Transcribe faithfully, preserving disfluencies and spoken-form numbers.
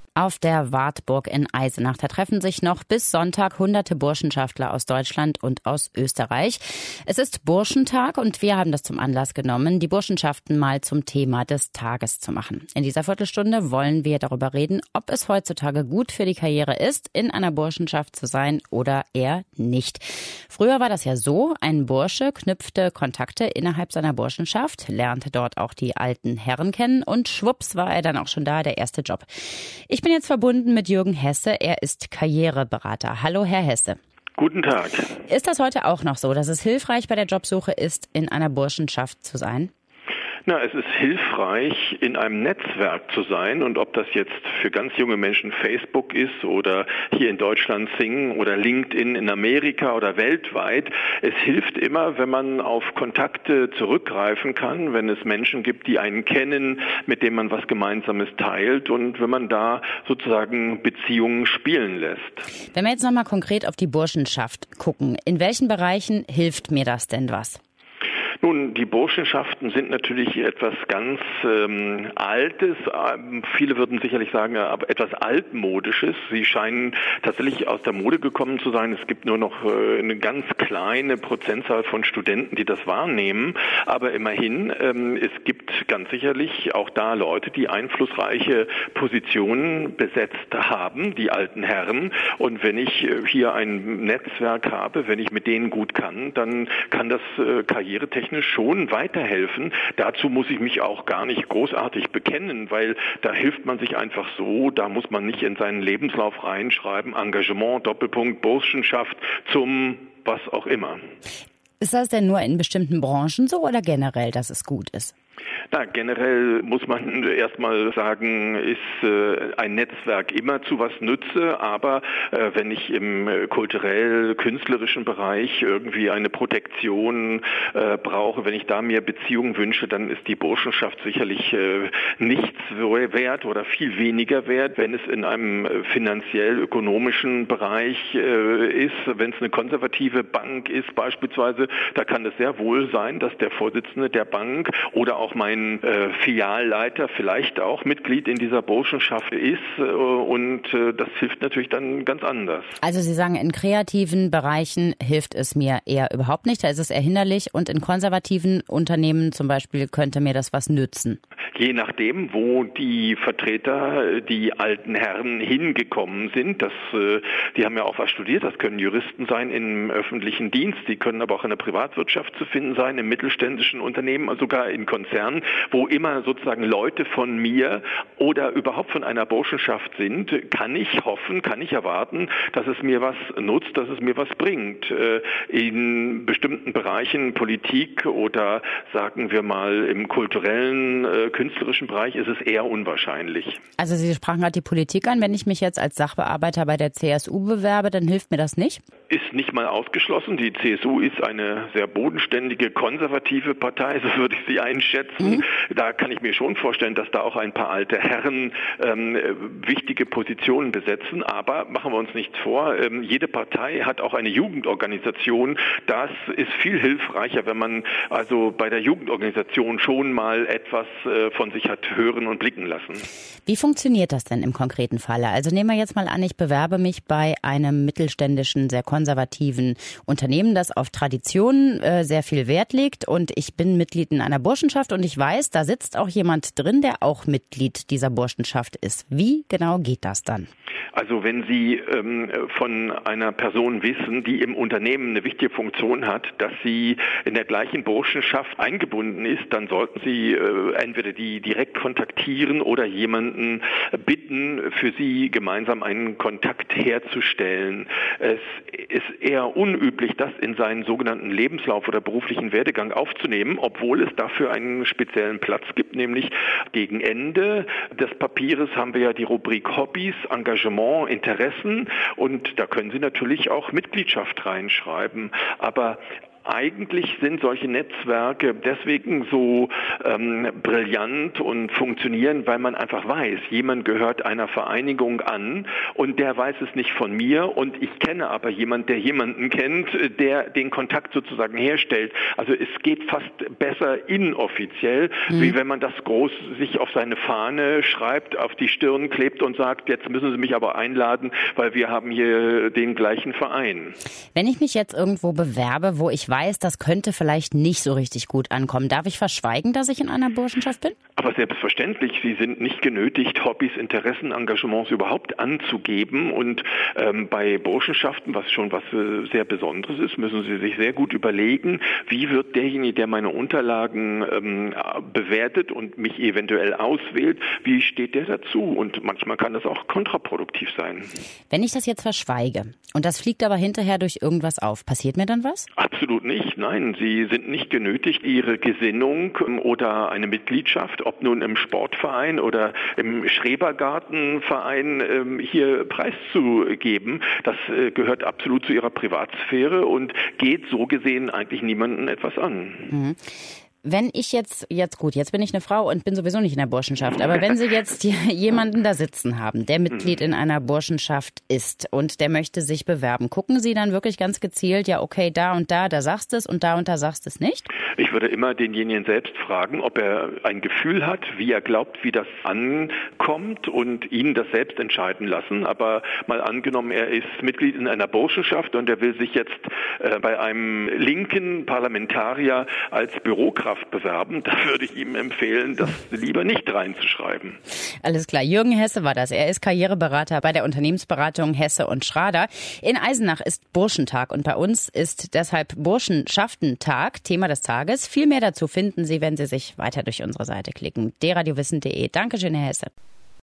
auf der Wartburg in Eisenach. Da treffen sich noch bis Sonntag hunderte Burschenschaftler aus Deutschland und aus Österreich. Es ist Burschentag und wir haben das zum Anlass genommen, die Burschenschaften mal zum Thema des Tages zu machen. In dieser Viertelstunde wollen wir darüber reden, ob es heutzutage gut für die Karriere ist, in einer Burschenschaft zu sein oder eher nicht. Früher war das ja so, ein Bursche knüpfte Kontakte innerhalb seiner Burschenschaft, lernte dort auch die alten Herren kennen und schwupps war er dann auch schon da, der erste Job. Ich bin jetzt verbunden mit Jürgen Hesse, er ist Karriereberater. Hallo Herr Hesse. Guten Tag. Ist das heute auch noch so, dass es hilfreich bei der Jobsuche ist, in einer Burschenschaft zu sein? Na, es ist hilfreich, in einem Netzwerk zu sein, und ob das jetzt für ganz junge Menschen Facebook ist oder hier in Deutschland Xing oder LinkedIn in Amerika oder weltweit, es hilft immer, wenn man auf Kontakte zurückgreifen kann, wenn es Menschen gibt, die einen kennen, mit denen man was Gemeinsames teilt und wenn man da sozusagen Beziehungen spielen lässt. Wenn wir jetzt nochmal konkret auf die Burschenschaft gucken, in welchen Bereichen hilft mir das denn was? Nun, die Burschenschaften sind natürlich etwas ganz ähm, Altes. Ähm, viele würden sicherlich sagen, äh, etwas Altmodisches. Sie scheinen tatsächlich aus der Mode gekommen zu sein. Es gibt nur noch äh, eine ganz kleine Prozentzahl von Studenten, die das wahrnehmen. Aber immerhin, ähm, es gibt ganz sicherlich auch da Leute, die einflussreiche Positionen besetzt haben, die alten Herren. Und wenn ich äh, hier ein Netzwerk habe, wenn ich mit denen gut kann, dann kann das äh, karrieretechnisch schon weiterhelfen. Dazu muss ich mich auch gar nicht großartig bekennen, weil da hilft man sich einfach so, da muss man nicht in seinen Lebenslauf reinschreiben, Engagement, Doppelpunkt, Burschenschaft zum was auch immer. Ist das denn nur in bestimmten Branchen so oder generell, dass es gut ist? Na, generell muss man erstmal sagen, ist äh, ein Netzwerk immer zu was nütze, aber äh, wenn ich im äh, kulturell-künstlerischen Bereich irgendwie eine Protektion äh, brauche, wenn ich da mir Beziehungen wünsche, dann ist die Burschenschaft sicherlich äh, nichts wert oder viel weniger wert. Wenn es in einem äh, finanziell-ökonomischen Bereich äh, ist, wenn es eine konservative Bank ist beispielsweise, da kann es sehr wohl sein, dass der Vorsitzende der Bank oder auch mein äh, Filialleiter vielleicht auch Mitglied in dieser Burschenschaft ist äh, und äh, das hilft natürlich dann ganz anders. Also Sie sagen, in kreativen Bereichen hilft es mir eher überhaupt nicht, da ist es eher hinderlich, und in konservativen Unternehmen zum Beispiel könnte mir das was nützen? Je nachdem, wo die Vertreter, die alten Herren hingekommen sind, das, äh, die haben ja auch was studiert, das können Juristen sein im öffentlichen Dienst, die können aber auch in der Privatwirtschaft zu finden sein, im mittelständischen Unternehmen, sogar in Konzernen, wo immer sozusagen Leute von mir oder überhaupt von einer Burschenschaft sind, kann ich hoffen, kann ich erwarten, dass es mir was nutzt, dass es mir was bringt. In bestimmten Bereichen, Politik oder sagen wir mal im kulturellen, künstlerischen Bereich ist es eher unwahrscheinlich. Also Sie sprachen gerade die Politik an. Wenn ich mich jetzt als Sachbearbeiter bei der C S U bewerbe, dann hilft mir das nicht? Ist nicht mal ausgeschlossen. Die C S U ist eine sehr bodenständige, konservative Partei, so würde ich sie einschätzen. Mhm. Da kann ich mir schon vorstellen, dass da auch ein paar alte Herren ähm, wichtige Positionen besetzen. Aber machen wir uns nichts vor, ähm, jede Partei hat auch eine Jugendorganisation. Das ist viel hilfreicher, wenn man also bei der Jugendorganisation schon mal etwas äh, von sich hat hören und blicken lassen. Wie funktioniert das denn im konkreten Falle? Also nehmen wir jetzt mal an, ich bewerbe mich bei einem mittelständischen, sehr konservativen Unternehmen, das auf Traditionen äh, sehr viel Wert legt, und ich bin Mitglied in einer Burschenschaft und ich weiß, da sitzt auch jemand drin, der auch Mitglied dieser Burschenschaft ist. Wie genau geht das dann? Also wenn Sie ähm, von einer Person wissen, die im Unternehmen eine wichtige Funktion hat, dass sie in der gleichen Burschenschaft eingebunden ist, dann sollten Sie äh, entweder die direkt kontaktieren oder jemanden bitten, für Sie gemeinsam einen Kontakt herzustellen. Es ist eher unüblich, das in seinen sogenannten Lebenslauf oder beruflichen Werdegang aufzunehmen, obwohl es dafür einen speziellen Platz gibt, nämlich gegen Ende des Papieres haben wir ja die Rubrik Hobbys, Engagement, Interessen, und da können Sie natürlich auch Mitgliedschaft reinschreiben. Aber eigentlich sind solche Netzwerke deswegen so ähm, brillant und funktionieren, weil man einfach weiß, jemand gehört einer Vereinigung an und der weiß es nicht von mir und ich kenne aber jemanden, der jemanden kennt, der den Kontakt sozusagen herstellt. Also es geht fast besser inoffiziell, mhm. wie wenn man das groß sich auf seine Fahne schreibt, auf die Stirn klebt und sagt, jetzt müssen Sie mich aber einladen, weil wir haben hier den gleichen Verein. Wenn ich mich jetzt irgendwo bewerbe, wo ich weiß, das könnte vielleicht nicht so richtig gut ankommen, darf ich verschweigen, dass ich in einer Burschenschaft bin? Aber selbstverständlich, Sie sind nicht genötigt, Hobbys, Interessen, Engagements überhaupt anzugeben. Und ähm, bei Burschenschaften, was schon was äh, sehr Besonderes ist, müssen Sie sich sehr gut überlegen, wie wird derjenige, der meine Unterlagen ähm, bewertet und mich eventuell auswählt, wie steht der dazu? Und manchmal kann das auch kontraproduktiv sein. Wenn ich das jetzt verschweige und das fliegt aber hinterher durch irgendwas auf, passiert mir dann was? Absolut nicht, nein. Sie sind nicht genötigt, Ihre Gesinnung oder eine Mitgliedschaft, ob nun im Sportverein oder im Schrebergartenverein, ähm, hier preiszugeben. Das äh, gehört absolut zu Ihrer Privatsphäre und geht so gesehen eigentlich niemandem etwas an. Mhm. Wenn ich jetzt, jetzt gut, jetzt bin ich eine Frau und bin sowieso nicht in der Burschenschaft, aber wenn Sie jetzt jemanden da sitzen haben, der Mitglied in einer Burschenschaft ist und der möchte sich bewerben, gucken Sie dann wirklich ganz gezielt, ja okay, da und da, da sagst du es und da und da sagst du es nicht? Ich würde immer denjenigen selbst fragen, ob er ein Gefühl hat, wie er glaubt, wie das ankommt und ihn das selbst entscheiden lassen. Aber mal angenommen, er ist Mitglied in einer Burschenschaft und er will sich jetzt äh, bei einem linken Parlamentarier als Bürokraft bewerben, da würde ich ihm empfehlen, das lieber nicht reinzuschreiben. Alles klar, Jürgen Hesse war das. Er ist Karriereberater bei der Unternehmensberatung Hesse und Schrader. In Eisenach ist Burschentag und bei uns ist deshalb Burschenschaftentag Thema des Tages. Viel mehr dazu finden Sie, wenn Sie sich weiter durch unsere Seite klicken. d radio wissen punkt de. Dankeschön, Herr Hesse.